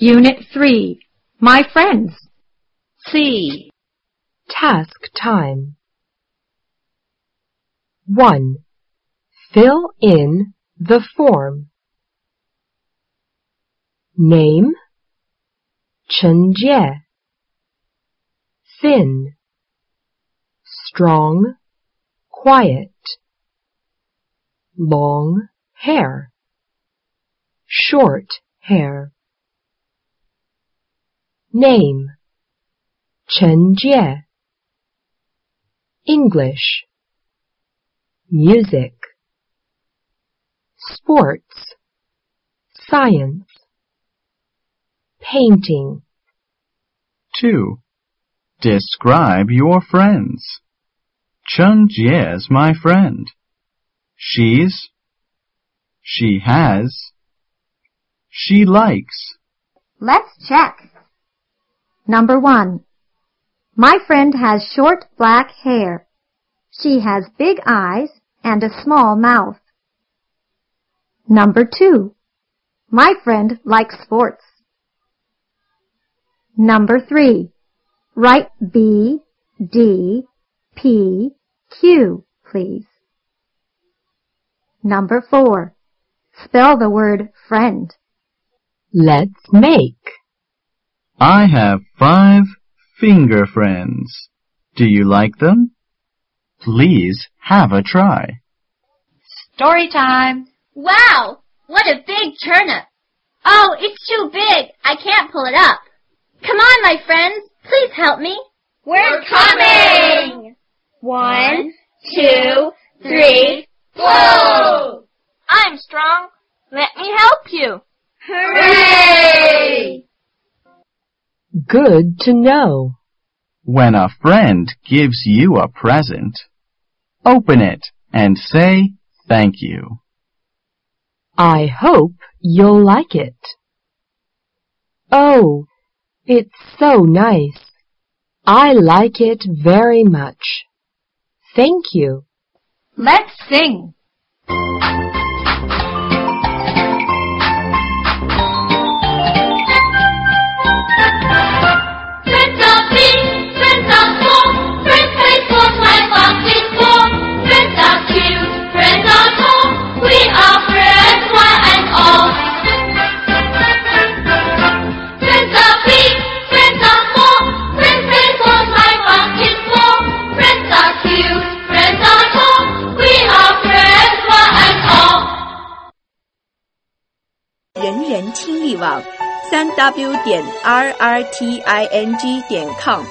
Unit 3, My Friends. C. Task time. 1. Fill in the form. Name, Chen Jie. Thin, strong, quiet. Long hair, short hair. Name, Chen Jie. English, music. Sports, science. Painting. 2. Describe your friends. Chen Jie's my friend. She's, she has, she likes. Let's check. Number 1. My friend has short black hair. She has big eyes and a small mouth. Number 2. My friend likes sports. Number 3. Write B, D, P, Q, please. Number 4. Spell the word friend. Let's make. I have 5 finger friends. Do you like them? Please have a try. Story time. Wow! What a big turnip! Oh, it's too big. I can't pull it up. Come on, my friends. Please help me. We're coming! 1, 2, 3, whoa! I'm strong. Let me help you. Hooray! Good to know. When a friend gives you a present, open it and say thank you. I hope you'll like it. Oh, it's so nice. I like it very much. Thank you. Let's sing. 人人听力网3w.rrting.com